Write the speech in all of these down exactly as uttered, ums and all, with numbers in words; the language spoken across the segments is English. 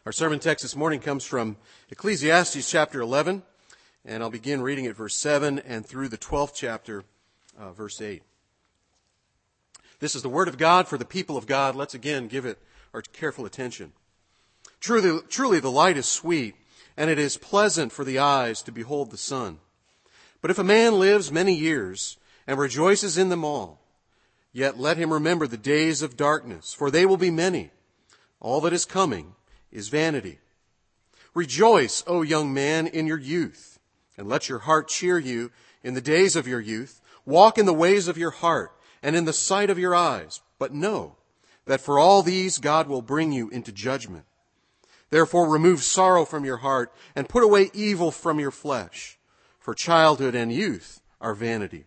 Our sermon text this morning comes from Ecclesiastes chapter eleven, and I'll begin reading at verse seven and through the twelfth chapter, uh, verse eight. This is the word of God for the people of God. Let's again give it our careful attention. Truly, truly the light is sweet, and it is pleasant for the eyes to behold the sun. But if a man lives many years and rejoices in them all, yet let him remember the days of darkness, for they will be many. All that is coming is vanity. Rejoice, O young man, in your youth, and let your heart cheer you in the days of your youth. Walk in the ways of your heart and in the sight of your eyes. But know that for all these God will bring you into judgment. Therefore remove sorrow from your heart and put away evil from your flesh. For childhood and youth are vanity.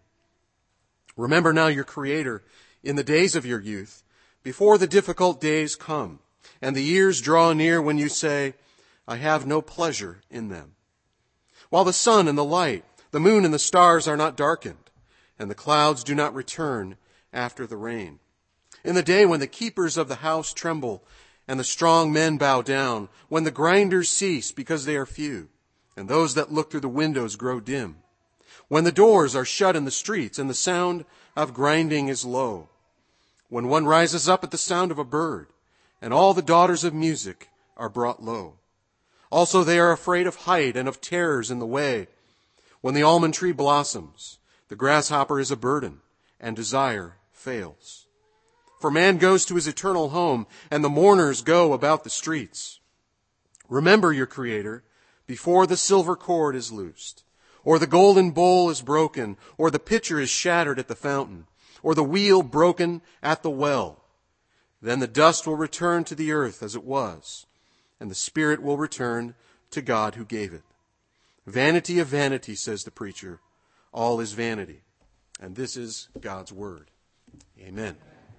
Remember now your Creator in the days of your youth, before the difficult days come, and the years draw near when you say, I have no pleasure in them. While the sun and the light, the moon and the stars are not darkened, and the clouds do not return after the rain. In the day when the keepers of the house tremble, and the strong men bow down, when the grinders cease because they are few, and those that look through the windows grow dim, when the doors are shut in the streets, and the sound of grinding is low, when one rises up at the sound of a bird, and all the daughters of music are brought low. Also they are afraid of height and of terrors in the way. When the almond tree blossoms, the grasshopper is a burden, and desire fails. For man goes to his eternal home, and the mourners go about the streets. Remember your Creator before the silver cord is loosed, or the golden bowl is broken, or the pitcher is shattered at the fountain, or the wheel broken at the well. Then the dust will return to the earth as it was, and the spirit will return to God who gave it. Vanity of vanity, says the preacher, all is vanity. And this is God's word. Amen.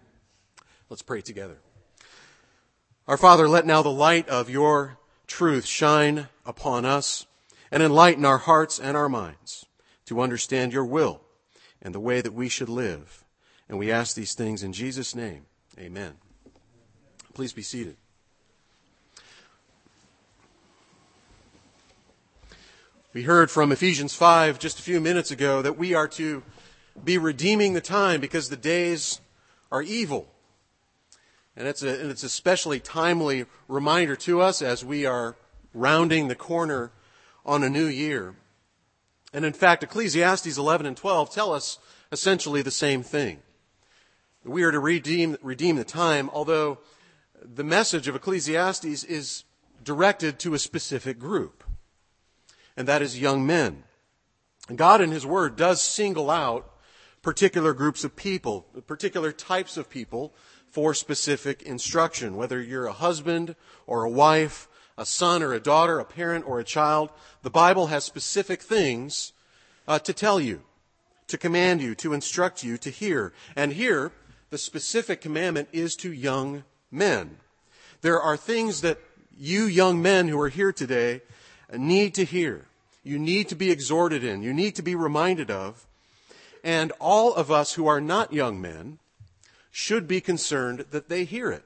Let's pray together. Our Father, let now the light of your truth shine upon us and enlighten our hearts and our minds to understand your will and the way that we should live. And we ask these things in Jesus' name. Amen. Please be seated. We heard from Ephesians five just a few minutes ago that we are to be redeeming the time because the days are evil. And it's a, and it's a especially timely reminder to us as we are rounding the corner on a new year. And in fact, Ecclesiastes eleven and twelve tell us essentially the same thing. We are to redeem, redeem the time, although the message of Ecclesiastes is directed to a specific group, and that is young men. And God in His Word does single out particular groups of people, particular types of people for specific instruction, whether you're a husband or a wife, a son or a daughter, a parent or a child. The Bible has specific things uh, to tell you, to command you, to instruct you, to hear. And here, the specific commandment is to young men. There are things that you young men who are here today need to hear. You need to be exhorted in. You need to be reminded of. And all of us who are not young men should be concerned that they hear it.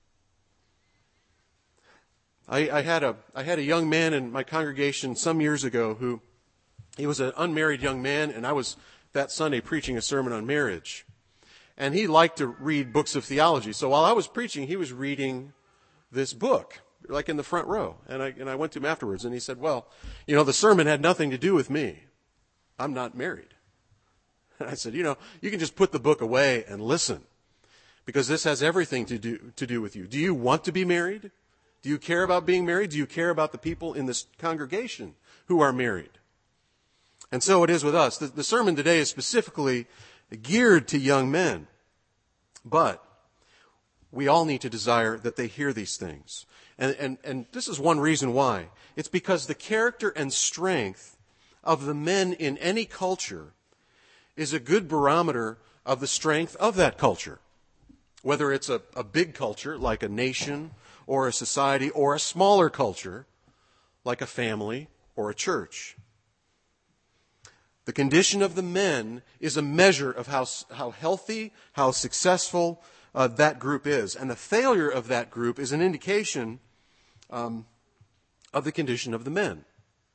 I, I had a I had a young man in my congregation some years ago who he was an unmarried young man, and I was that Sunday preaching a sermon on marriage. And he liked to read books of theology. So while I was preaching, he was reading this book, like in the front row. And I, and I went to him afterwards, and he said, well, you know, the sermon had nothing to do with me. I'm not married. And I said, you know, you can just put the book away and listen, because this has everything to do, to do with you. Do you want to be married? Do you care about being married? Do you care about the people in this congregation who are married? And so it is with us. The, the sermon today is specifically geared to young men. But we all need to desire that they hear these things. And, and, and this is one reason why. It's because the character and strength of the men in any culture is a good barometer of the strength of that culture. Whether it's a, a big culture like a nation or a society, or a smaller culture like a family or a church. The condition of the men is a measure of how, how healthy, how successful uh, that group is. And the failure of that group is an indication um, of the condition of the men.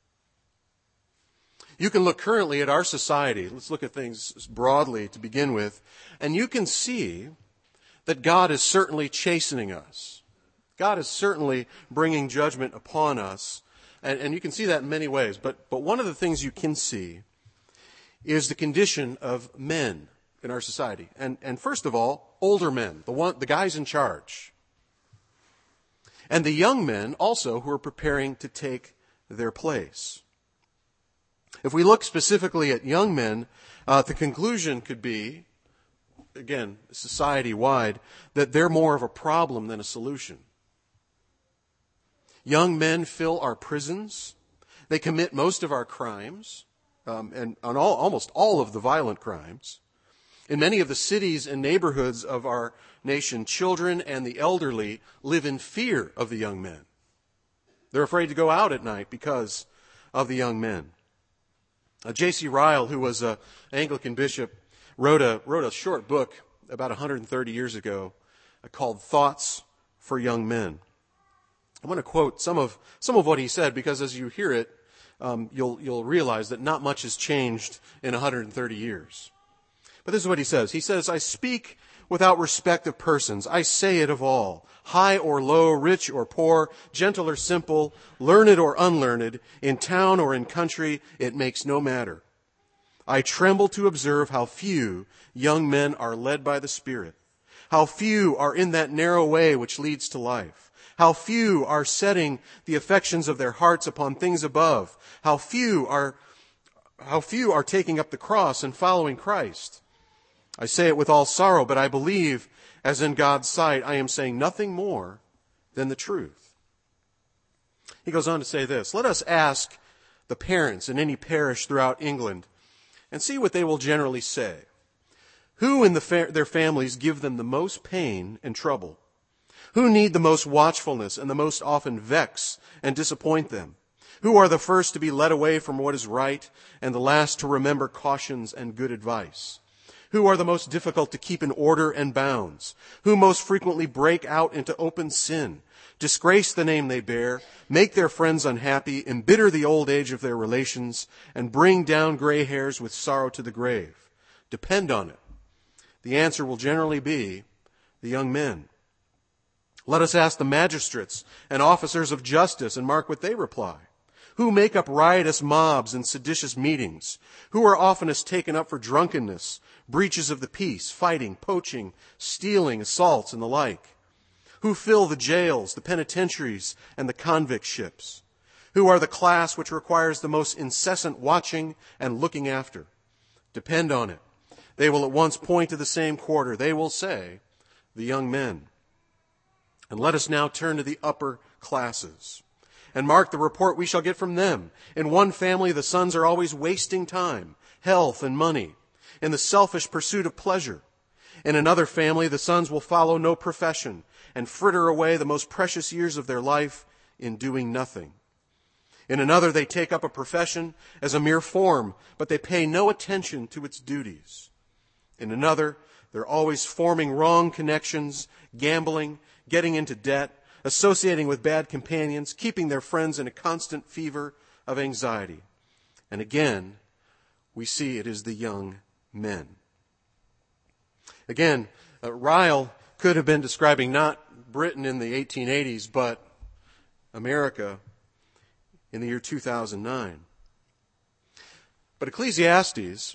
You can look currently at our society. Let's look at things broadly to begin with. And you can see that God is certainly chastening us. God is certainly bringing judgment upon us. And, and you can see that in many ways. But, but one of the things you can see is the condition of men in our society. And, and first of all, older men, the, one, the guys in charge. And the young men also who are preparing to take their place. If we look specifically at young men, uh, the conclusion could be, again, society-wide, that they're more of a problem than a solution. Young men fill our prisons. They commit most of our crimes, um, and on all, almost all of the violent crimes. In many of the cities and neighborhoods of our nation, children and the elderly live in fear of the young men. They're afraid to go out at night because of the young men. Uh, J C Ryle, who was an Anglican bishop, wrote a, wrote a short book about one hundred thirty years ago uh, called Thoughts for Young Men. I want to quote some of some of what he said, because as you hear it, um, you'll you'll realize that not much has changed in one hundred thirty years. But this is what he says. He says, "I speak without respect of persons. I say it of all, high or low, rich or poor, gentle or simple, learned or unlearned, in town or in country, it makes no matter. I tremble to observe how few young men are led by the Spirit, how few are in that narrow way which leads to life, how few are setting the affections of their hearts upon things above, how few are, how few are taking up the cross and following Christ. I say it with all sorrow, but I believe, as in God's sight, I am saying nothing more than the truth." He goes on to say this, "Let us ask the parents in any parish throughout England and see what they will generally say. Who in the fa- their families give them the most pain and trouble? Who need the most watchfulness and the most often vex and disappoint them? Who are the first to be led away from what is right and the last to remember cautions and good advice? Who are the most difficult to keep in order and bounds? Who most frequently break out into open sin, disgrace the name they bear, make their friends unhappy, embitter the old age of their relations, and bring down gray hairs with sorrow to the grave? Depend on it. The answer will generally be the young men. Let us ask the magistrates and officers of justice and mark what they reply. Who make up riotous mobs and seditious meetings? Who are oftenest taken up for drunkenness, breaches of the peace, fighting, poaching, stealing, assaults, and the like? Who fill the jails, the penitentiaries, and the convict ships? Who are the class which requires the most incessant watching and looking after? Depend on it. They will at once point to the same quarter. They will say, the young men. And let us now turn to the upper classes and mark the report we shall get from them. In one family, the sons are always wasting time, health, and money in the selfish pursuit of pleasure. In another family, the sons will follow no profession and fritter away the most precious years of their life in doing nothing. In another, they take up a profession as a mere form, but they pay no attention to its duties. In another, they're always forming wrong connections, gambling, getting into debt, associating with bad companions, keeping their friends in a constant fever of anxiety. And again, we see it is the young men. Again, uh, Ryle could have been describing not Britain in the eighteen eighties, but America in the year two thousand nine. But Ecclesiastes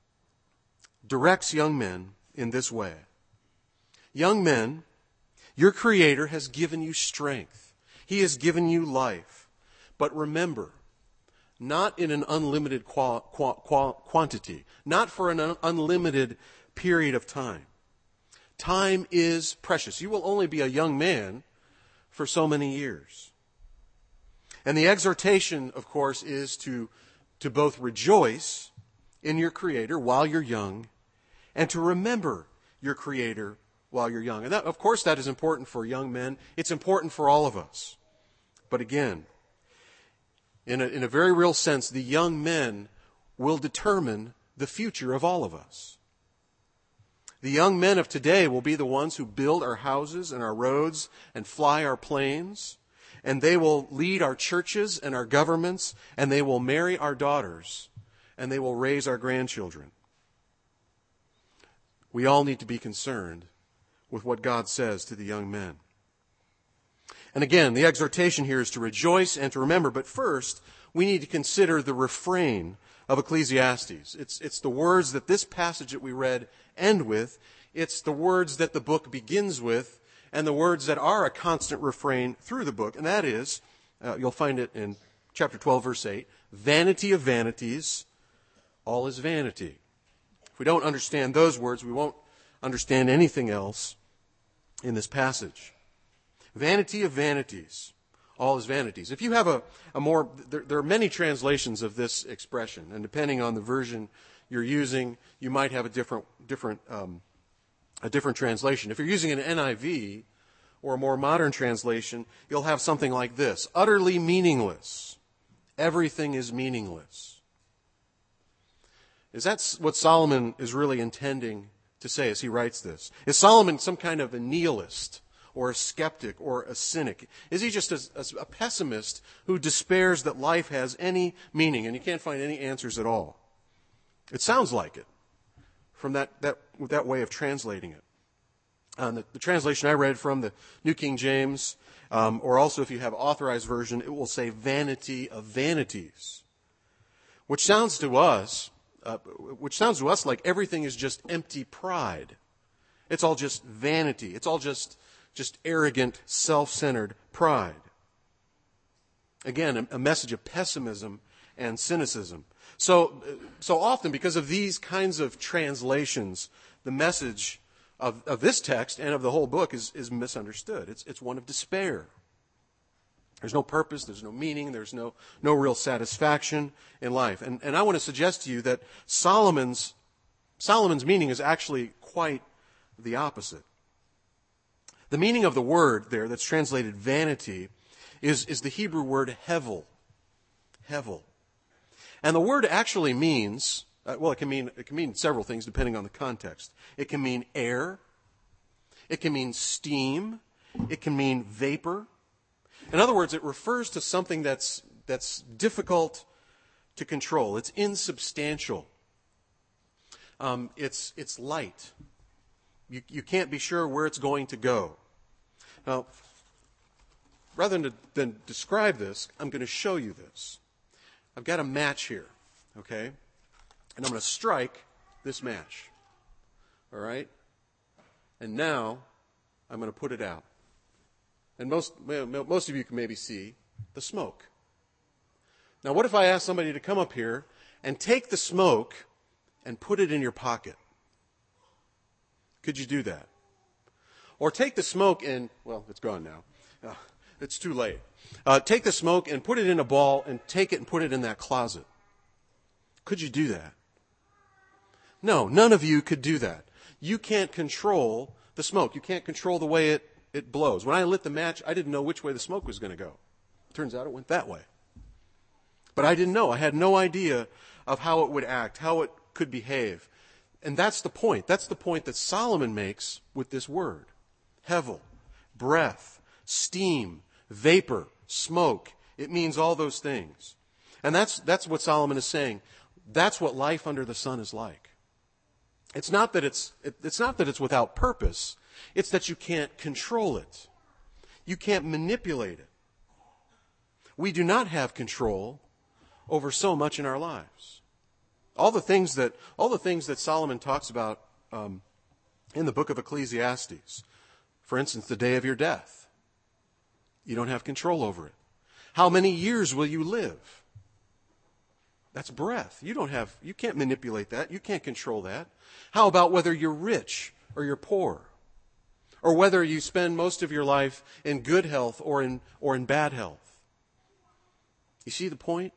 directs young men in this way. Young men, your Creator has given you strength. He has given you life. But remember, not in an unlimited qual, qual, qual, quantity, not for an un, unlimited period of time. Time is precious. You will only be a young man for so many years. And the exhortation, of course, is to, to both rejoice in your Creator while you're young and to remember your Creator while you're young. And that, of course, that is important for young men. It's important for all of us. But again, in a, in a very real sense, the young men will determine the future of all of us. The young men of today will be the ones who build our houses and our roads and fly our planes. and they will lead our churches and our governments, and they will marry our daughters, and they will raise our grandchildren. We all need to be concerned with what God says to the young men. And again, the exhortation here is to rejoice and to remember, but first, we need to consider the refrain of Ecclesiastes. It's, it's the words that this passage that we read end with. It's the words that the book begins with, and the words that are a constant refrain through the book. And that is, uh, you'll find it in chapter twelve, verse eight, vanity of vanities, all is vanity. If we don't understand those words, we won't understand anything else in this passage. Vanity of vanities, all is vanities. If you have a, a more, there, there are many translations of this expression, and depending on the version you're using, you might have a different, different, um, a different translation. If you're using an N I V or a more modern translation, you'll have something like this: utterly meaningless. Everything is meaningless. Is that what Solomon is really intending to say as he writes this? Is Solomon some kind of a nihilist or a skeptic or a cynic? Is he just a, a pessimist who despairs that life has any meaning and you can't find any answers at all? It sounds like it from that, that, that way of translating it. Um, the, the translation I read from the New King James, um, or also if you have authorized version, it will say vanity of vanities, which sounds to us, uh, which sounds to us like everything is just empty pride. It's all just vanity. It's all just just arrogant, self-centered pride. Again, a, a message of pessimism and cynicism. So, so often, because of these kinds of translations, the message of, of this text and of the whole book is, is misunderstood. It's, it's one of despair. There's no purpose, there's no meaning, there's no, no real satisfaction in life. And, and I want to suggest to you that Solomon's, Solomon's meaning is actually quite the opposite. The meaning of the word there that's translated vanity is, is the Hebrew word hevel. Hevel. And the word actually means, uh, well, it can mean, it can mean several things depending on the context. It can mean air. It can mean steam. It can mean vapor. In other words, it refers to something that's, that's difficult to control. It's insubstantial. Um, it's, it's light. You, you can't be sure where it's going to go. Now, rather than, than describe this, I'm going to show you this. I've got a match here, okay? And I'm going to strike this match, all right? And now I'm going to put it out. And most, most of you can maybe see the smoke. Now, what if I ask somebody to come up here and take the smoke and put it in your pocket? Could you do that? Or take the smoke and, well, it's gone now. Uh, it's too late. Uh, take the smoke and put it in a ball and take it and put it in that closet. Could you do that? No, none of you could do that. You can't control the smoke. You can't control the way it, it blows. When I lit the match, I didn't know which way the smoke was going to go. Turns out it went that way. But I didn't know. I had no idea of how it would act, how it could behave. And that's the point. That's the point that Solomon makes with this word. Hevel, breath, steam, vapor, smoke. It means all those things. And that's, that's what Solomon is saying. That's what life under the sun is like. It's not that it's, it, it's not that it's without purpose. It's that you can't control it. You can't manipulate it. We do not have control over so much in our lives. All the things that, all the things that Solomon talks about um, in the book of Ecclesiastes. For instance, the day of your death. You don't have control over it. How many years will you live? That's breath. You don't have, you can't manipulate that. You can't control that. How about whether you're rich or you're poor? Or whether you spend most of your life in good health or in, or in bad health? You see the point?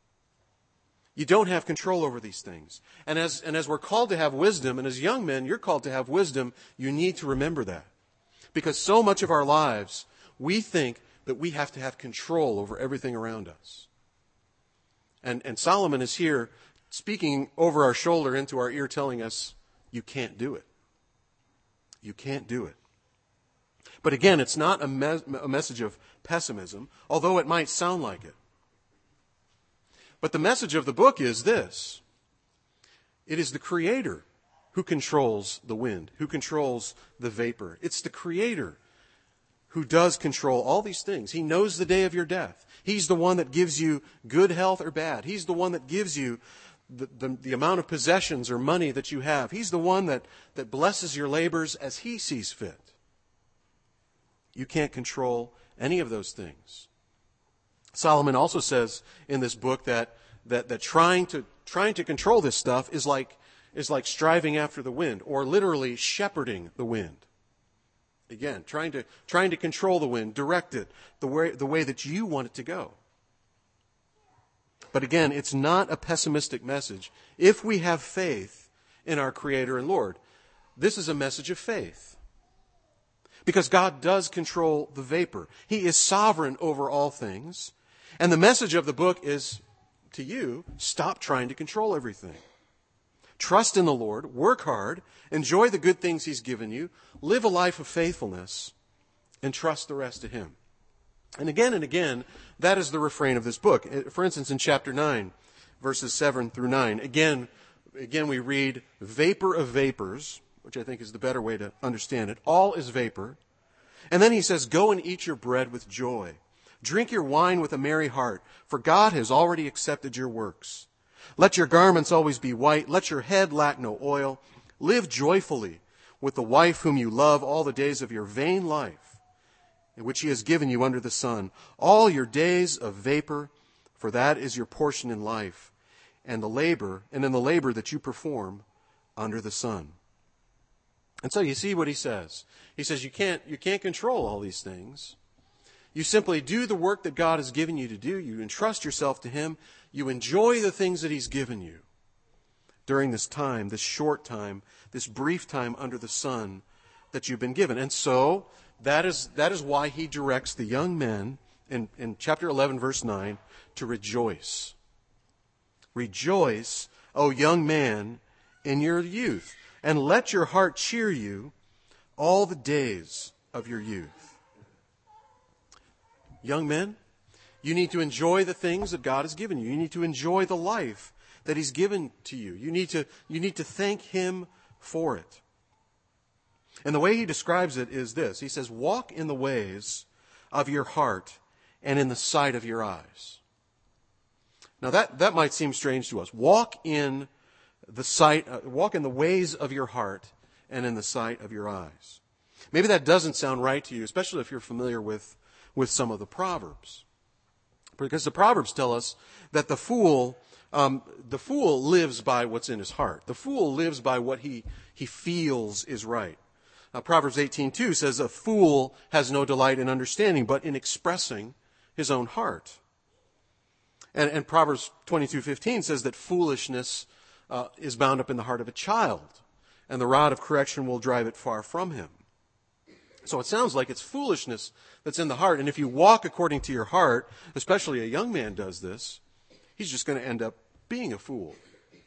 You don't have control over these things. And as, and as we're called to have wisdom, and as young men, you're called to have wisdom, you need to remember that. Because so much of our lives, we think that we have to have control over everything around us. And, and Solomon is here speaking over our shoulder into our ear telling us, you can't do it. You can't do it. But again, it's not a, me- a message of pessimism, although it might sound like it. But the message of the book is this. It is the Creator who controls the wind, who controls the vapor. It's the Creator who does control all these things. He knows the day of your death. He's the one that gives you good health or bad. He's the one that gives you the, the, the amount of possessions or money that you have. He's the one that, that blesses your labors as He sees fit. You can't control any of those things. Solomon also says in this book that that, that trying to trying to control this stuff is like is like striving after the wind, or literally shepherding the wind. Again, trying to trying to control the wind, direct it the way the way that you want it to go. But again, it's not a pessimistic message. If we have faith in our Creator and Lord, this is a message of faith. Because God does control the vapor. He is sovereign over all things. And the message of the book is to you, stop trying to control everything. Trust in the Lord, work hard, enjoy the good things He's given you, live a life of faithfulness, and trust the rest to Him. And again and again, that is the refrain of this book. For instance, in chapter nine, verses seven through nine, again, again we read, vapor of vapors, which I think is the better way to understand it. All is vapor. And then he says, go and eat your bread with joy. Drink your wine with a merry heart, for God has already accepted your works. Let your garments always be white. Let your head lack no oil. Live joyfully with the wife whom you love all the days of your vain life, which He has given you under the sun. All your days of vapor, for that is your portion in life, and the labor, and in the labor that you perform under the sun. And so you see what he says. He says you can't, you can't control all these things. You simply do the work that God has given you to do. You entrust yourself to Him. You enjoy the things that He's given you during this time, this short time, this brief time under the sun that you've been given. And so that is, that is why He directs the young men in, in chapter eleven, verse nine, to rejoice. Rejoice, O young man, in your youth. And let your heart cheer you all the days of your youth. Young men, you need to enjoy the things that God has given you. You need to enjoy the life that He's given to you. You need to, you need to thank Him for it. And the way he describes it is this. He says, walk in the ways of your heart and in the sight of your eyes. Now that, that might seem strange to us. Walk in the sight, uh, walk in the ways of your heart and in the sight of your eyes. Maybe that doesn't sound right to you, especially if you're familiar with, with some of the Proverbs. Because the Proverbs tell us that the fool, um, the fool lives by what's in his heart. The fool lives by what he, he feels is right. Uh, Proverbs eighteen two says, a fool has no delight in understanding, but in expressing his own heart. And, and Proverbs twenty-two fifteen says that foolishness uh, is bound up in the heart of a child, and the rod of correction will drive it far from him. So it sounds like it's foolishness that's in the heart. And if you walk according to your heart, especially a young man does this, he's just going to end up being a fool.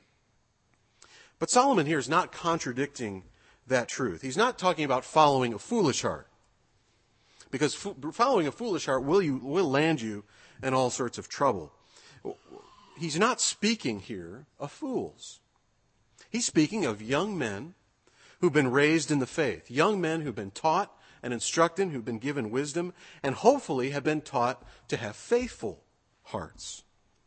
But Solomon here is not contradicting that truth. He's not talking about following a foolish heart. Because fo- following a foolish heart will, you, will land you in all sorts of trouble. He's not speaking here of fools. He's speaking of young men who've been raised in the faith. Young men who've been taught and instructed, who've been given wisdom, and hopefully have been taught to have faithful hearts.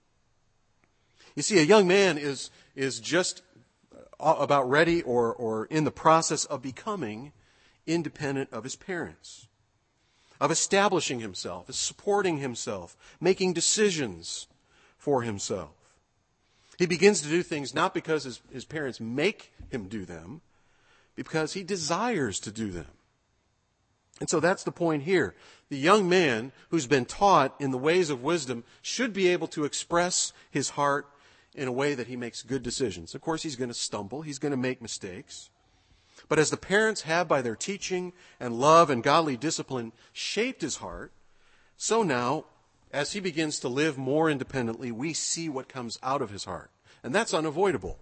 You see, a young man is, is just about ready or, or in the process of becoming independent of his parents, of establishing himself, of supporting himself, making decisions for himself. He begins to do things not because his, his parents make him do them, because he desires to do them. And so that's the point here. The young man who's been taught in the ways of wisdom should be able to express his heart in a way that he makes good decisions. Of course, he's going to stumble. He's going to make mistakes. But as the parents have, by their teaching and love and godly discipline, shaped his heart, so now, as he begins to live more independently, we see what comes out of his heart. And that's unavoidable.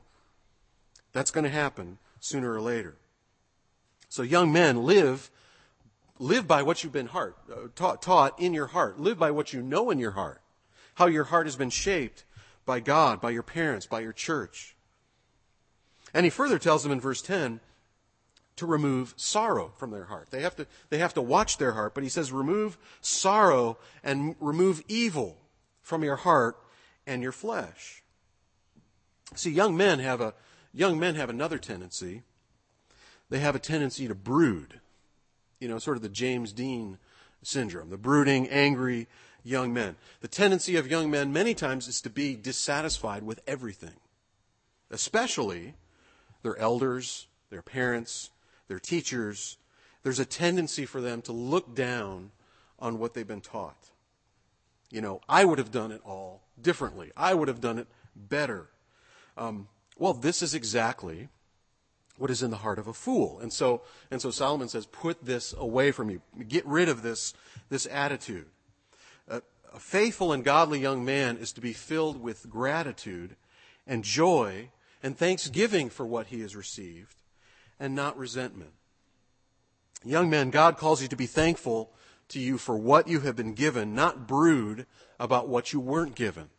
That's going to happen sooner or later. So young men live live by what you've been heart, uh, taught, taught in your heart. Live by what you know in your heart. How your heart has been shaped by God, by your parents, by your church. And he further tells them in verse ten to remove sorrow from their heart. They have to, they have to watch their heart, but he says remove sorrow and remove evil from your heart and your flesh. See, young men have a young men have another tendency. They have a tendency to brood. You know, sort of the James Dean syndrome, the brooding, angry young men. The tendency of young men many times is to be dissatisfied with everything, especially their elders, their parents, their teachers. There's a tendency for them to look down on what they've been taught. You know, I would have done it all differently. I would have done it better. Um, well, this is exactly what is in the heart of a fool. And so, and so Solomon says, put this away from you. Get rid of this, this attitude. A, a faithful and godly young man is to be filled with gratitude and joy and thanksgiving for what he has received, and not resentment. Young men, God calls you to be thankful to you for what you have been given, not brood about what you weren't given.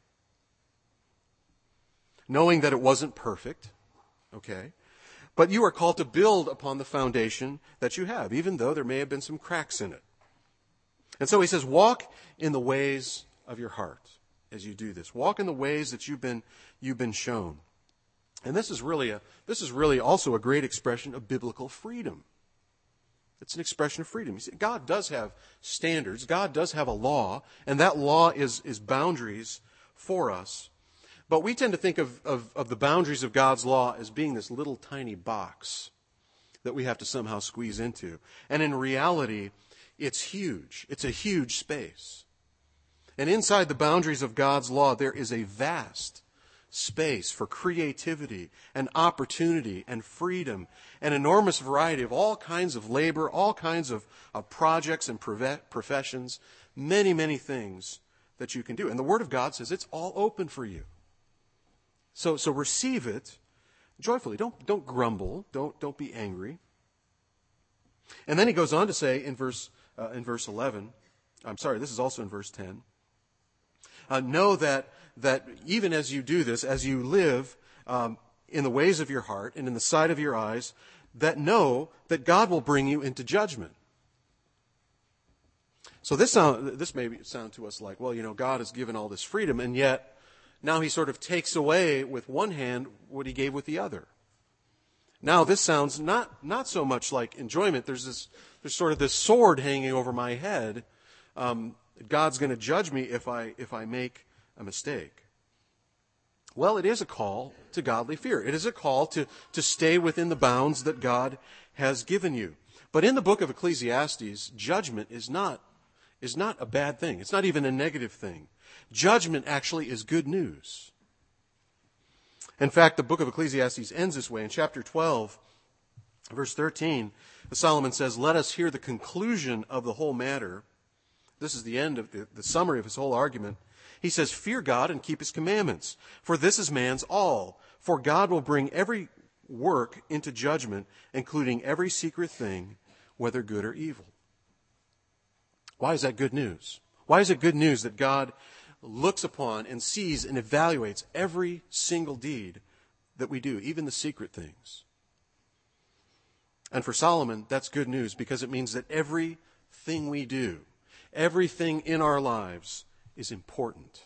Knowing that it wasn't perfect, okay? But you are called to build upon the foundation that you have, even though there may have been some cracks in it. And so he says, walk in the ways of your heart as you do this. Walk in the ways that you've been, you've been shown. And this is really a, this is really also a great expression of biblical freedom. It's an expression of freedom. You see, God does have standards. God does have a law, and that law is, is boundaries for us. But we tend to think of, of, of the boundaries of God's law as being this little tiny box that we have to somehow squeeze into. And in reality, it's huge. It's a huge space. And inside the boundaries of God's law, there is a vast space for creativity and opportunity and freedom, an enormous variety of all kinds of labor, all kinds of, of projects and professions, many, many things that you can do. And the Word of God says it's all open for you. So, so receive it joyfully. Don't, don't grumble. Don't, don't be angry. And then he goes on to say in verse, uh, in verse eleven, I'm sorry, this is also in verse ten, uh, know that, that even as you do this, as you live um, in the ways of your heart and in the sight of your eyes, that know that God will bring you into judgment. So this sound, this may sound to us like, well, you know, God has given all this freedom, and yet now he sort of takes away with one hand what he gave with the other. Now this sounds not, not so much like enjoyment. There's this, there's sort of this sword hanging over my head. Um, God's going to judge me if I, if I make a mistake. Well, it is a call to godly fear. It is a call to, to stay within the bounds that God has given you. But in the book of Ecclesiastes, judgment is not, is not a bad thing. It's not even a negative thing. Judgment actually is good news. In fact, the book of Ecclesiastes ends this way. In chapter twelve, verse thirteen, Solomon says, let us hear the conclusion of the whole matter. This is the end of the, the summary of his whole argument. He says, fear God and keep his commandments, for this is man's all. For God will bring every work into judgment, including every secret thing, whether good or evil. Why is that good news? Why is it good news that God looks upon and sees and evaluates every single deed that we do, even the secret things? And for Solomon, that's good news because it means that everything we do, everything in our lives is important.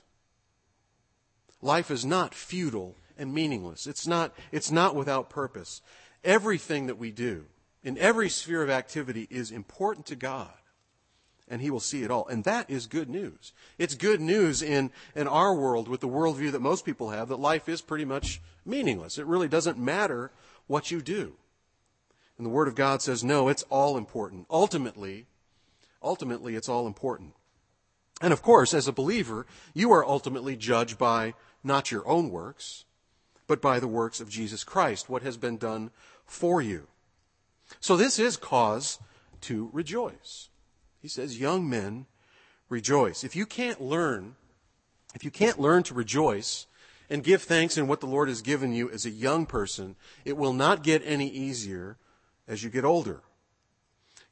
Life is not futile and meaningless. It's not, it's not without purpose. Everything that we do in every sphere of activity is important to God. And he will see it all. And that is good news. It's good news in, in our world with the worldview that most people have, that life is pretty much meaningless. It really doesn't matter what you do. And the Word of God says, no, it's all important. Ultimately, ultimately, it's all important. And of course, as a believer, you are ultimately judged by not your own works, but by the works of Jesus Christ, what has been done for you. So this is cause to rejoice. He says, young men, rejoice. If you can't learn, if you can't learn to rejoice and give thanks in what the Lord has given you as a young person, it will not get any easier as you get older.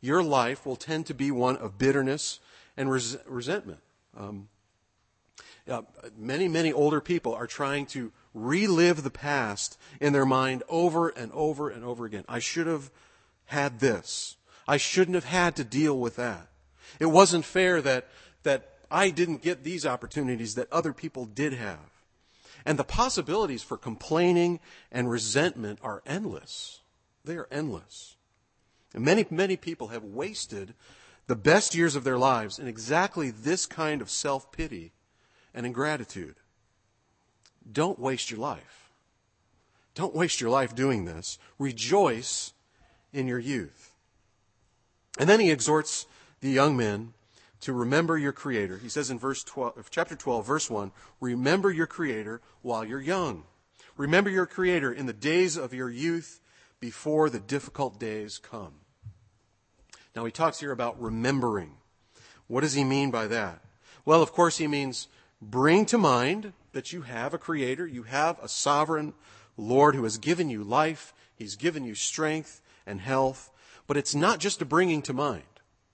your life will tend to be one of bitterness and res- resentment. Um, uh, many, many older people are trying to relive the past in their mind over and over and over again. I should have had this. I shouldn't have had to deal with that. It wasn't fair that, that I didn't get these opportunities that other people did have. And the possibilities for complaining and resentment are endless. They are endless. And many, many people have wasted the best years of their lives in exactly this kind of self-pity and ingratitude. Don't waste your life. Don't waste your life doing this. Rejoice in your youth. And then he exhorts the young men to remember your Creator. He says in verse twelve, chapter twelve, verse one, remember your Creator while you're young. Remember your Creator in the days of your youth before the difficult days come. Now he talks here about remembering. What does he mean by that? Well, of course he means bring to mind that you have a Creator, you have a sovereign Lord who has given you life, He's given you strength and health, but it's not just a bringing to mind.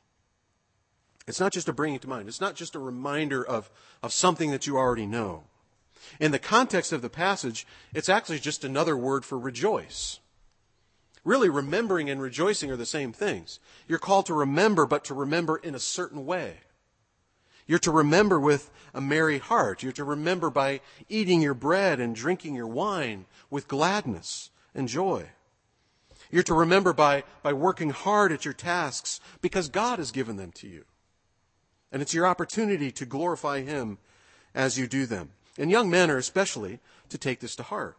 It's not just a bringing to mind. It's not just a reminder of, of something that you already know. In the context of the passage, it's actually just another word for rejoice. Really, remembering and rejoicing are the same things. You're called to remember, but to remember in a certain way. You're to remember with a merry heart. You're to remember by eating your bread and drinking your wine with gladness and joy. You're to remember by, by working hard at your tasks because God has given them to you. And it's your opportunity to glorify Him as you do them. And young men are especially to take this to heart.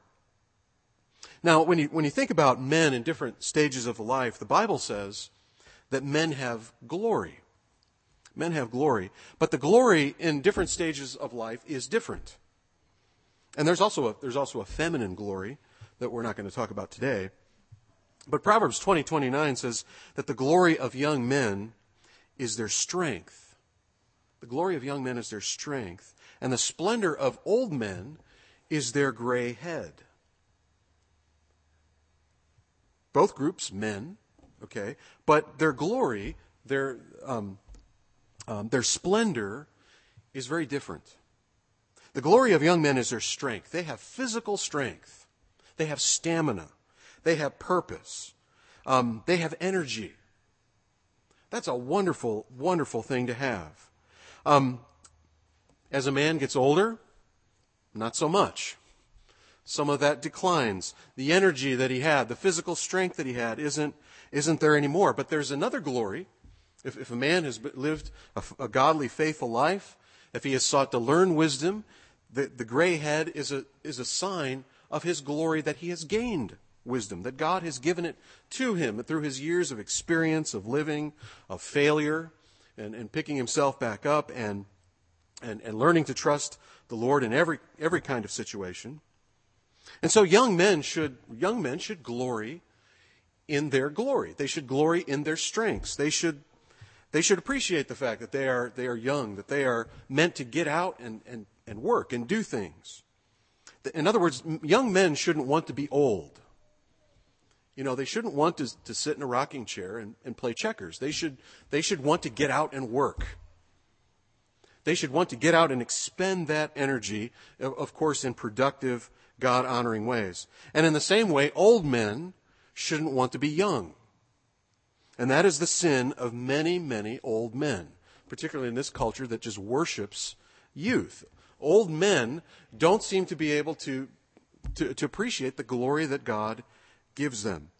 Now, when you, when you think about men in different stages of life, the Bible says that men have glory. Men have glory. But the glory in different stages of life is different. And there's also a, there's also a feminine glory that we're not going to talk about today. But Proverbs twenty twenty-nine says that the glory of young men is their strength. The glory of young men is their strength, and the splendor of old men is their gray head. Both groups, men, okay, but their glory, their um, um, their splendor is very different. The glory of young men is their strength. They have physical strength. They have stamina. They have purpose. Um, they have energy. That's a wonderful, wonderful thing to have. Um, as a man gets older, not so much. Some of that declines. The energy that he had, the physical strength that he had isn't, isn't there anymore. But there's another glory. If, if a man has lived a, a godly, faithful life, if he has sought to learn wisdom, the, the gray head is a, is a sign of his glory that he has gained wisdom, that God has given it to him through his years of experience, of living, of failure, and, and picking himself back up and, and, and learning to trust the Lord in every, every kind of situation. And so young men should, young men should glory in their glory. They should glory in their strengths. They should, they should appreciate the fact that they are, they are young, that they are meant to get out and, and, and work and do things. In other words, young men shouldn't want to be old. You know, they shouldn't want to, to sit in a rocking chair and, and play checkers. They should, they should want to get out and work. They should want to get out and expend that energy, of course, in productive, God-honoring ways. And in the same way, old men shouldn't want to be young. And that is the sin of many, many old men, particularly in this culture that just worships youth. Old men don't seem to be able to, to, to appreciate the glory that God gives them.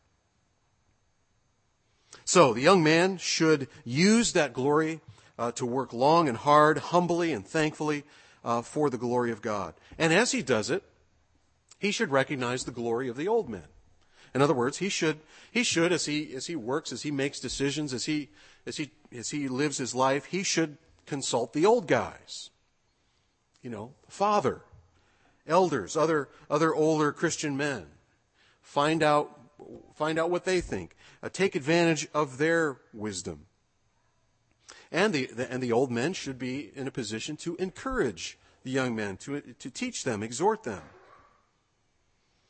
So the young man should use that glory uh, to work long and hard, humbly and thankfully uh, for the glory of God. And as he does it, he should recognize the glory of the old men. In other words, he should he should as he as he works, as he makes decisions, as he as he as he lives his life, he should consult the old guys. You know, father, elders, other other older Christian men. Find out, find out what they think. Uh, take advantage of their wisdom. And the, the and the old men should be in a position to encourage the young men, to to teach them, exhort them.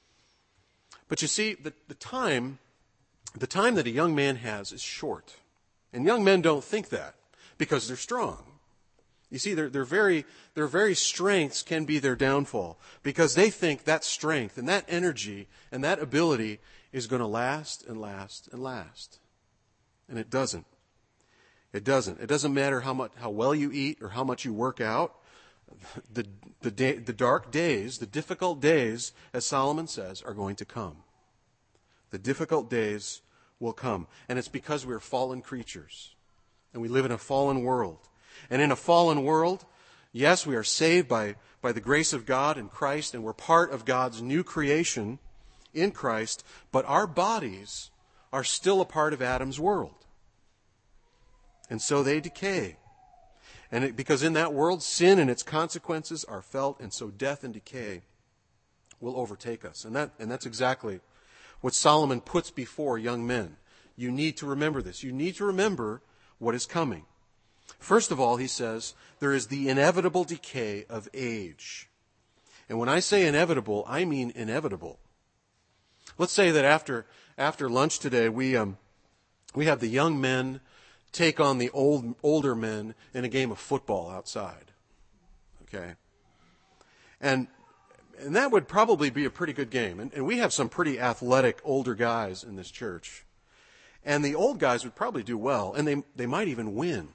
But you see, the, the time, the time that a young man has is short. And young men don't think that because they're strong. You see, their, their, very, their very strengths can be their downfall because they think that strength and that energy and that ability is going to last and last and last. And it doesn't. It doesn't. It doesn't matter how much, how well you eat or how much you work out. The, the, day, the dark days, the difficult days, as Solomon says, are going to come. The difficult days will come. And it's because we're fallen creatures. And we live in a fallen world. And in a fallen world, yes, we are saved by, by the grace of God in Christ, and we're part of God's new creation in Christ, but our bodies are still a part of Adam's world. And so they decay. And it, because in that world, sin and its consequences are felt, and so death and decay will overtake us. And that and that's exactly what Solomon puts before young men. You need to remember this. You need to remember what is coming. First of all, he says, there is the inevitable decay of age. And when I say inevitable, I mean inevitable. Let's say that after after lunch today, we um we have the young men take on the old older men in a game of football outside. Okay? And and that would probably be a pretty good game. And, and we have some pretty athletic older guys in this church. And the old guys would probably do well, and they they might even win.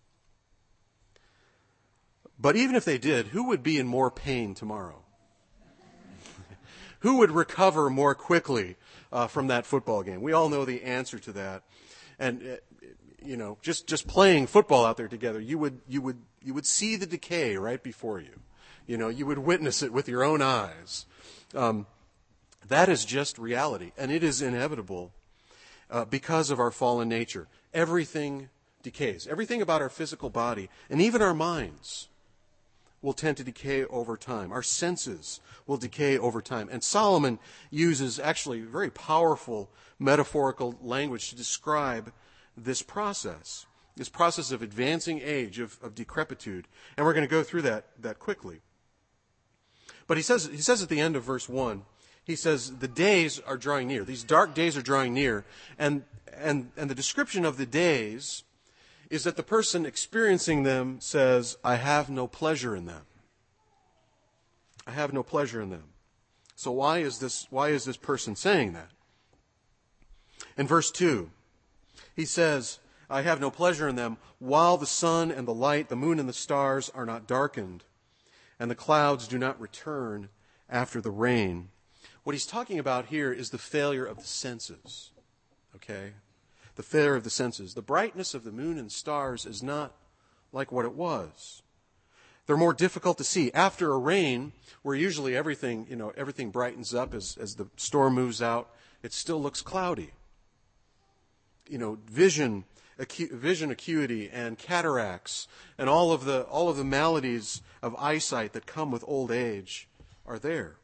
But even if they did, who would be in more pain tomorrow? Who would recover more quickly uh, from that football game? We all know the answer to that. And uh, you know, just, just playing football out there together, you would you would you would see the decay right before you. You know, you would witness it with your own eyes. Um, that is just reality, and it is inevitable uh, because of our fallen nature. Everything decays. Everything about our physical body, and even our minds, will tend to decay over time. Our senses will decay over time. And Solomon uses actually very powerful metaphorical language to describe this process, this process of advancing age, of, of decrepitude. And we're going to go through that, that quickly. But he says, he says at the end of verse one, he says, the days are drawing near. These dark days are drawing near. And, and, and the description of the days is that the person experiencing them says, I have no pleasure in them. I have no pleasure in them. So why is this, why is this person saying that? In verse two, he says, I have no pleasure in them while the sun and the light, the moon and the stars are not darkened, and the clouds do not return after the rain. What he's talking about here is the failure of the senses. Okay? The failure of the senses. The brightness of the moon and stars is not like what it was. They're more difficult to see. After a rain, where usually everything, you know, everything brightens up as, as the storm moves out, it still looks cloudy. You know, vision, acu- vision acuity and cataracts and all of the all of the maladies of eyesight that come with old age are there.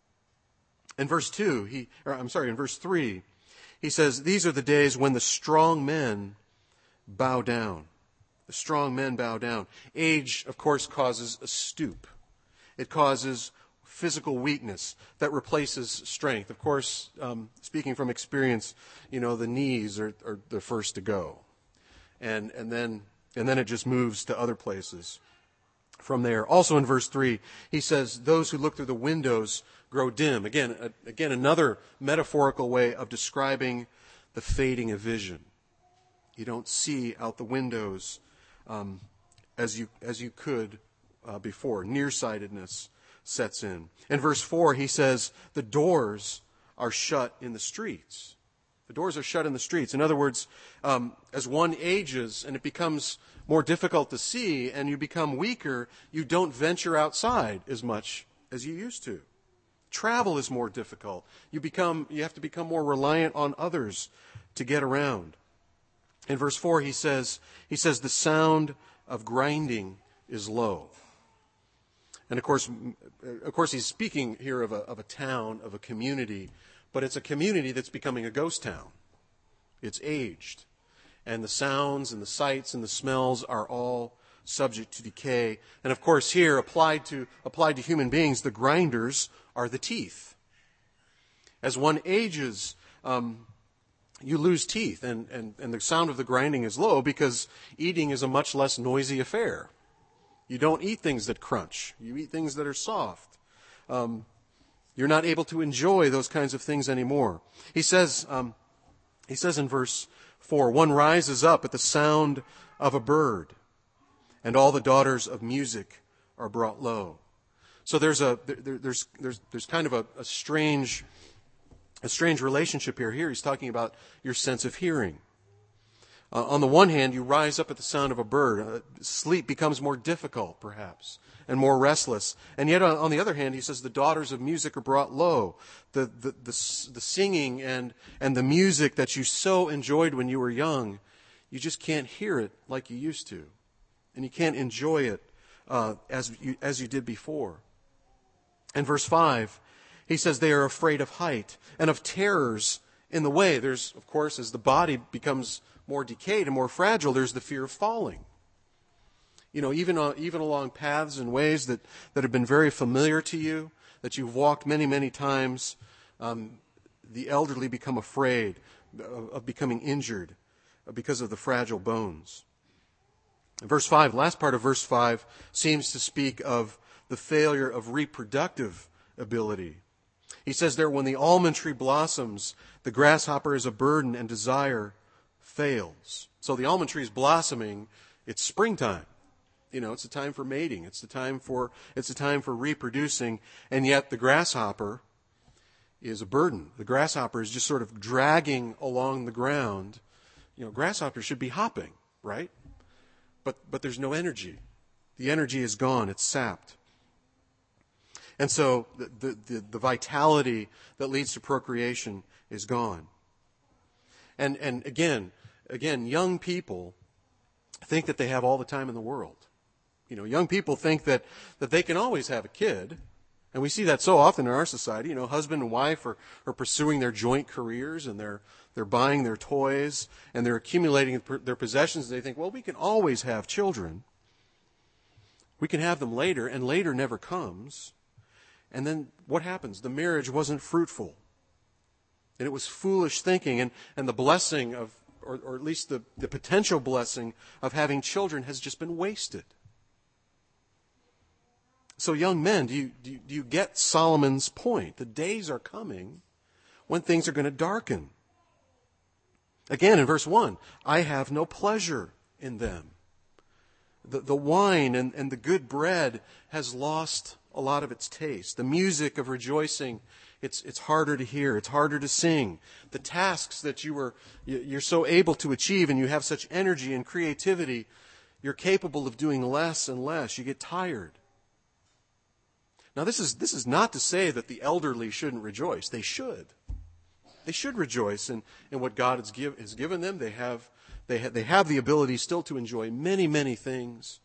In verse two, he or I'm sorry, in verse three, he says, these are the days when the strong men bow down. The strong men bow down. Age, of course, causes a stoop. It causes physical weakness that replaces strength. Of course, um, speaking from experience, you know, the knees are, are the first to go. And, and then, and then it just moves to other places from there. Also in verse three, he says, those who look through the windows grow dim. Again, a, again, another metaphorical way of describing the fading of vision. You don't see out the windows um, as you as you could uh, before. Nearsightedness sets in. In verse four, he says, the doors are shut in the streets. The doors are shut in the streets. In other words, um, as one ages and it becomes more difficult to see and you become weaker, you don't venture outside as much as you used to. Travel is more difficult. You become you have to become more reliant on others to get around. In verse four, he says, he says, the sound of grinding is low. And of course, of course, he's speaking here of a, of a town, of a community, but it's a community that's becoming a ghost town. It's aged. And the sounds and the sights and the smells are all subject to decay. And of course, here, applied to, applied to human beings, the grinders are the teeth. As one ages, um, you lose teeth, and, and, and the sound of the grinding is low because eating is a much less noisy affair. You don't eat things that crunch. You eat things that are soft. Um, you're not able to enjoy those kinds of things anymore. He says, um, he says in verse four, one rises up at the sound of a bird, and all the daughters of music are brought low. So there's a there, there's there's there's kind of a, a strange a strange relationship here. Here he's talking about your sense of hearing. Uh, on the one hand, you rise up at the sound of a bird. Uh, sleep becomes more difficult, perhaps, and more restless. And yet, on, on the other hand, he says the daughters of music are brought low. The the the, the singing and and the music that you so enjoyed when you were young, you just can't hear it like you used to, and you can't enjoy it uh, as you as you did before. In verse five, he says they are afraid of height and of terrors in the way. There's, of course, as the body becomes more decayed and more fragile, there's the fear of falling. You know, even uh, even along paths and ways that, that have been very familiar to you, that you've walked many, many times, um, the elderly become afraid of, of becoming injured because of the fragile bones. Verse five, last part of verse five, seems to speak of the failure of reproductive ability. He says there, when the almond tree blossoms, the grasshopper is a burden and desire fails. So the almond tree is blossoming. It's springtime. You know, it's a time for mating. It's the time for it's a time for reproducing. And yet the grasshopper is a burden. The grasshopper is just sort of dragging along the ground. You know, grasshoppers should be hopping, right? But but there's no energy. The energy is gone. It's sapped. And so the, the, the, the vitality that leads to procreation is gone. And and again, again, young people think that they have all the time in the world. You know, young people think that, that they can always have a kid. And we see that so often in our society. You know, husband and wife are, are pursuing their joint careers, and they're they're buying their toys, and they're accumulating their possessions. They think, well, we can always have children. We can have them later, and later never comes. And then what happens? The marriage wasn't fruitful. And it was foolish thinking, and, and the blessing of, or, or at least the, the potential blessing of having children has just been wasted. So young men, do you, do you, do you get Solomon's point? The days are coming when things are going to darken. Again, in verse one, I have no pleasure in them. The, the wine and, and the good bread has lost a lot of its taste. The music of rejoicing, it's it's harder to hear. It's harder to sing. The tasks that you were you're so able to achieve, and you have such energy and creativity, you're capable of doing less and less. You get tired. Now, this is this is not to say that the elderly shouldn't rejoice. They should. They should rejoice in, in what God has, give, has given them. They have they ha, they have the ability still to enjoy many, many things.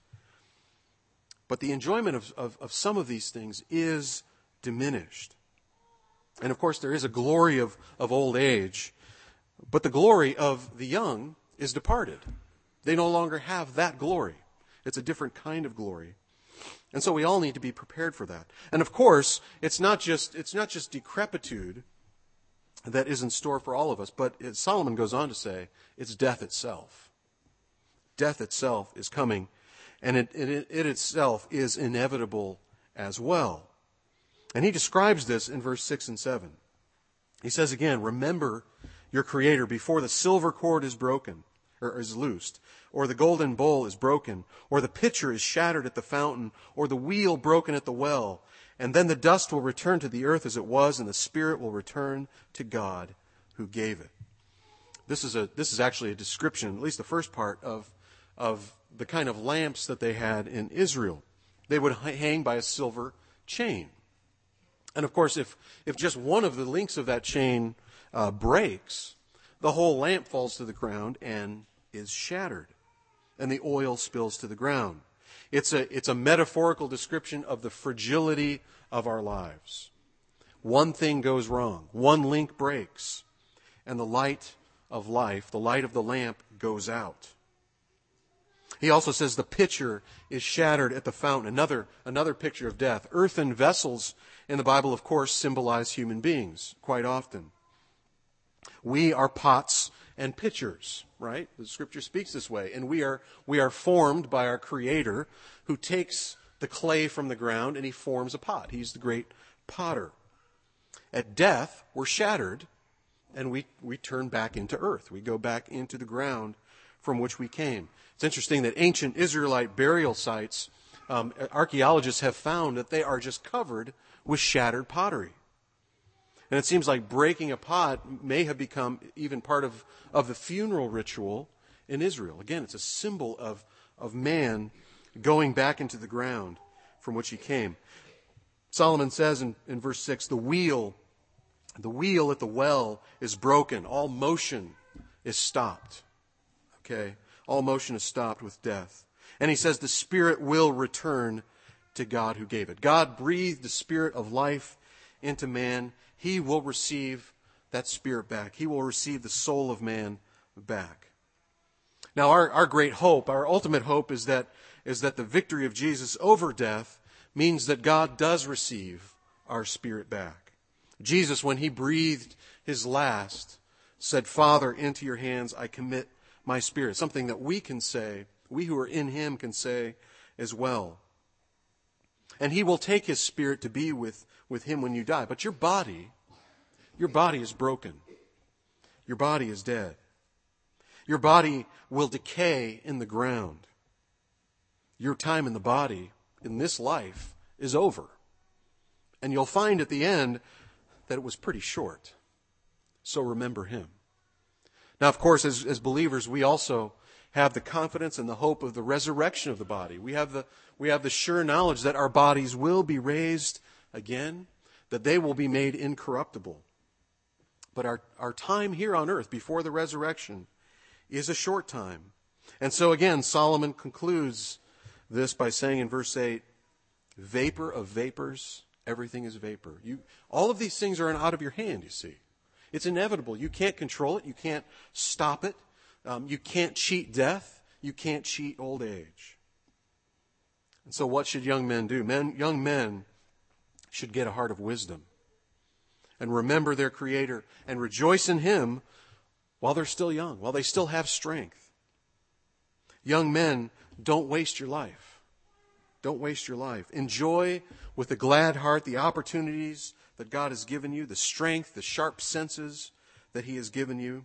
But the enjoyment of, of, of some of these things is diminished. And of course, there is a glory of, of old age, but the glory of the young is departed. They no longer have that glory. It's a different kind of glory. And so we all need to be prepared for that. And of course, it's not just it's not just decrepitude that is in store for all of us, but as Solomon goes on to say, it's death itself. Death itself is coming. And it, it, it itself is inevitable as well. And he describes this in verse six and seven. He says again, remember your Creator before the silver cord is broken, or is loosed, or the golden bowl is broken, or the pitcher is shattered at the fountain, or the wheel broken at the well. And then the dust will return to the earth as it was, and the spirit will return to God who gave it. This is a this is actually a description, at least the first part, of of the kind of lamps that they had in Israel. They would hang by a silver chain. And of course, if, if just one of the links of that chain uh, breaks, the whole lamp falls to the ground and is shattered. And the oil spills to the ground. It's a, it's a metaphorical description of the fragility of our lives. One thing goes wrong. One link breaks. And the light of life, the light of the lamp, goes out. He also says the pitcher is shattered at the fountain. Another, another picture of death. Earthen vessels in the Bible, of course, symbolize human beings quite often. We are pots and pitchers, right? The Scripture speaks this way. And we are we are formed by our Creator, who takes the clay from the ground and he forms a pot. He's the great potter. At death, we're shattered and we, we turn back into earth. We go back into the ground from which we came. It's interesting that ancient Israelite burial sites, um, archaeologists have found that they are just covered with shattered pottery. And it seems like breaking a pot may have become even part of, of the funeral ritual in Israel. Again, it's a symbol of, of man going back into the ground from which he came. Solomon says in, in verse six, the wheel, the wheel at the well is broken. All motion is stopped. Okay? All motion is stopped with death. And he says the spirit will return to God who gave it. God breathed the spirit of life into man. He will receive that spirit back. He will receive the soul of man back. Now, our, our great hope, our ultimate hope is that, is that the victory of Jesus over death means that God does receive our spirit back. Jesus, when he breathed his last, said, Father, into your hands I commit my spirit. Something that we can say, we who are in him can say as well. And he will take his spirit to be with, with him when you die. But your body, your body is broken. Your body is dead. Your body will decay in the ground. Your time in the body, in this life, is over. And you'll find at the end that it was pretty short. So remember him. Now, of course, as, as believers, we also have the confidence and the hope of the resurrection of the body. We have the, we have the sure knowledge that our bodies will be raised again, that they will be made incorruptible. But our, our time here on earth before the resurrection is a short time. And so again, Solomon concludes this by saying in verse eight, vapor of vapors, everything is vapor. You, all of these things are out of your hand, you see. It's inevitable. You can't control it. You can't stop it. Um, you can't cheat death. You can't cheat old age. And so what should young men do? Men, young men should get a heart of wisdom and remember their Creator and rejoice in him while they're still young, while they still have strength. Young men, don't waste your life. Don't waste your life. Enjoy with a glad heart the opportunities that God has given you, the strength, the sharp senses that he has given you.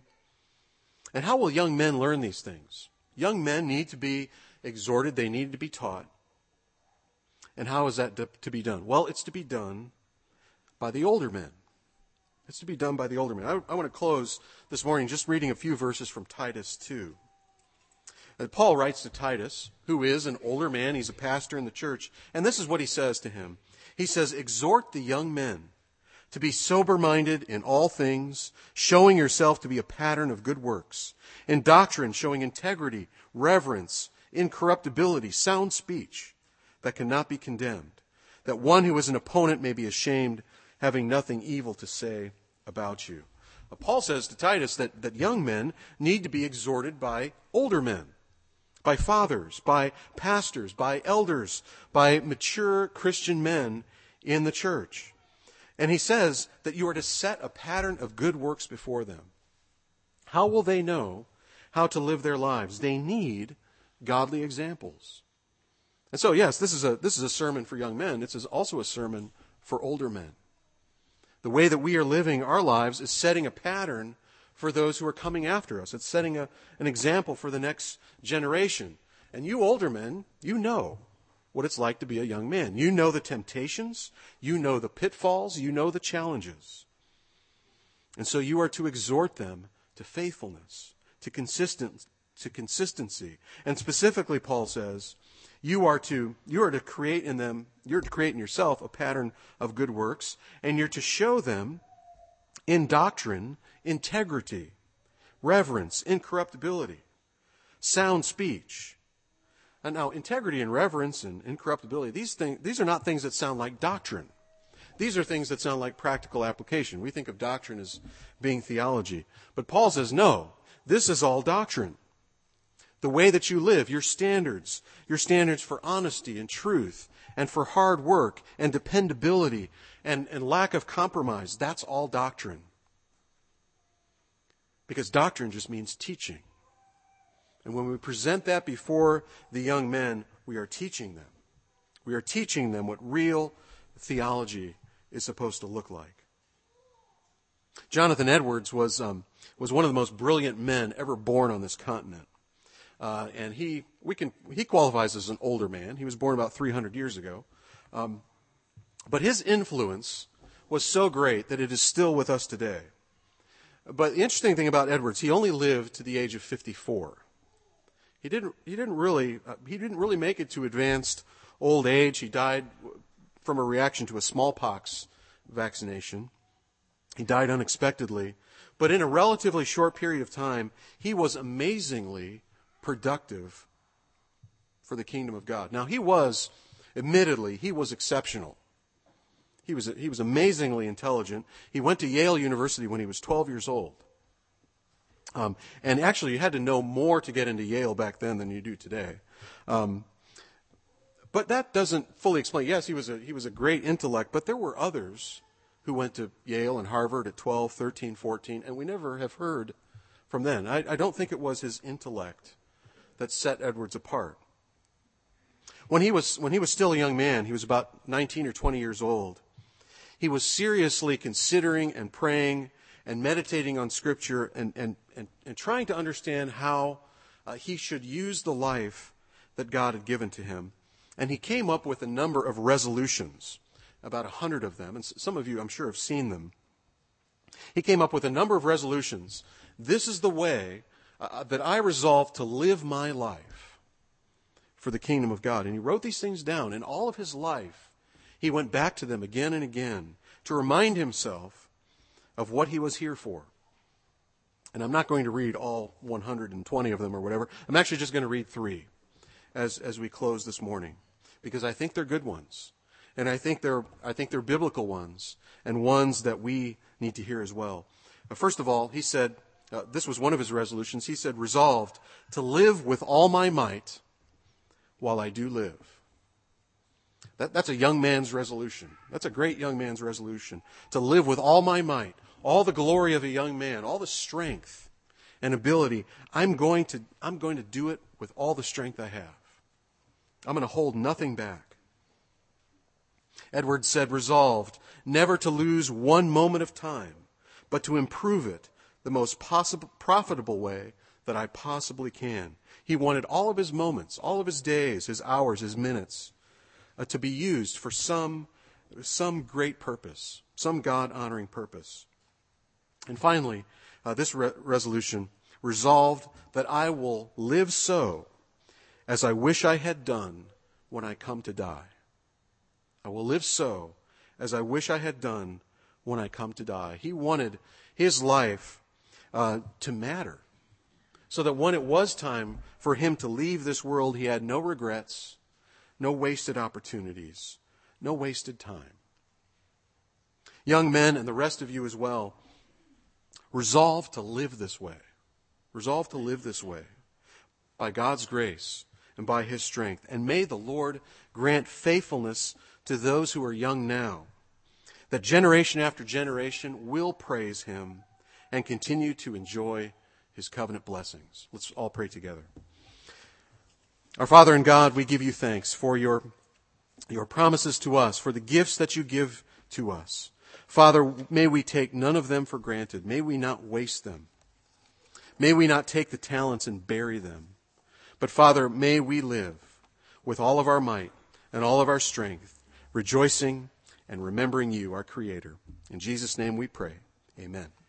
And how will young men learn these things? Young men need to be exhorted. They need to be taught. And how is that to be done? Well, it's to be done by the older men. It's to be done by the older men. I, I want to close this morning just reading a few verses from Titus two. And Paul writes to Titus, who is an older man. He's a pastor in the church. And this is what he says to him. He says, exhort the young men to be sober-minded in all things, showing yourself to be a pattern of good works, in doctrine showing integrity, reverence, incorruptibility, sound speech that cannot be condemned, that one who is an opponent may be ashamed, having nothing evil to say about you. But Paul says to Titus that, that young men need to be exhorted by older men, by fathers, by pastors, by elders, by mature Christian men in the church. And he says that you are to set a pattern of good works before them. How will they know how to live their lives? They need godly examples. And so, yes, this is a this is a sermon for young men. This is also a sermon for older men. The way that we are living our lives is setting a pattern for those who are coming after us. It's setting a, an example for the next generation. And you older men, you know what it's like to be a young man. You know the temptations, you know the pitfalls, you know the challenges. And so you are to exhort them to faithfulness, to consistent, to consistency. And specifically, Paul says, you are to you are to create in them, you're to create in yourself a pattern of good works, and you're to show them in doctrine, integrity, reverence, incorruptibility, sound speech. And now, integrity and reverence and incorruptibility, these things, these are not things that sound like doctrine. These are things that sound like practical application. We think of doctrine as being theology. But Paul says, no, this is all doctrine. The way that you live, your standards, your standards for honesty and truth, and for hard work and dependability and, and lack of compromise, that's all doctrine. because doctrine just means teaching. And when we present that before the young men, we are teaching them. We are teaching them what real theology is supposed to look like. Jonathan Edwards was um, was one of the most brilliant men ever born on this continent. Uh, and he we can he qualifies as an older man. He was born about three hundred years ago. Um, but his influence was so great that it is still with us today. But the interesting thing about Edwards, he only lived to the age of fifty-four. He didn't he didn't really uh, he didn't really make it to advanced old age. He died from a reaction to a smallpox vaccination. He died unexpectedly. But in a relatively short period of time, he was amazingly productive for the kingdom of God. Now, he was, admittedly, he was exceptional. He was, he was amazingly intelligent. He went to Yale University when he was twelve years old. Um, and actually, you had to know more to get into Yale back then than you do today. Um, but that doesn't fully explain. Yes, he was a, he was a great intellect, but there were others who went to Yale and Harvard at twelve, thirteen, fourteen, and we never have heard from them. I, I don't think it was his intellect that set Edwards apart. When he was when he was still a young man, he was about nineteen or twenty years old, he was seriously considering and praying and meditating on Scripture and, and, and, and trying to understand how uh, he should use the life that God had given to him. And he came up with a number of resolutions, about a hundred of them, and some of you, I'm sure, have seen them. He came up with a number of resolutions. This is the way uh, that I resolve to live my life for the kingdom of God. And he wrote these things down. In all of his life, he went back to them again and again to remind himself of what he was here for. And I'm not going to read all one hundred twenty of them or whatever. I'm actually just going to read three as, as we close this morning, because I think they're good ones. And I think they're, I think they're biblical ones and ones that we need to hear as well. Uh, first of all, he said, uh, this was one of his resolutions. He said, resolved to live with all my might while I do live. That, that's a young man's resolution. That's a great young man's resolution. To live with all my might, all the glory of a young man, all the strength and ability. I'm going to, I'm going to do it with all the strength I have. I'm going to hold nothing back. Edwards said, resolved never to lose one moment of time, but to improve it the most possible, profitable way that I possibly can. He wanted all of his moments, all of his days, his hours, his minutes, uh, to be used for some, some great purpose, some God-honoring purpose. And finally, uh, this re- resolution, resolved that I will live so as I wish I had done when I come to die. I will live so as I wish I had done when I come to die. He wanted his life uh, to matter, so that when it was time for him to leave this world, he had no regrets, no wasted opportunities, no wasted time. Young men, and the rest of you as well, resolve to live this way. Resolve to live this way by God's grace and by his strength. And may the Lord grant faithfulness to those who are young now, that generation after generation will praise him and continue to enjoy his covenant blessings. Let's all pray together. Our Father and God, we give you thanks for your, your promises to us, for the gifts that you give to us. Father, may we take none of them for granted. May we not waste them. May we not take the talents and bury them. But Father, may we live with all of our might and all of our strength, rejoicing and remembering you, our Creator. In Jesus' name we pray. Amen.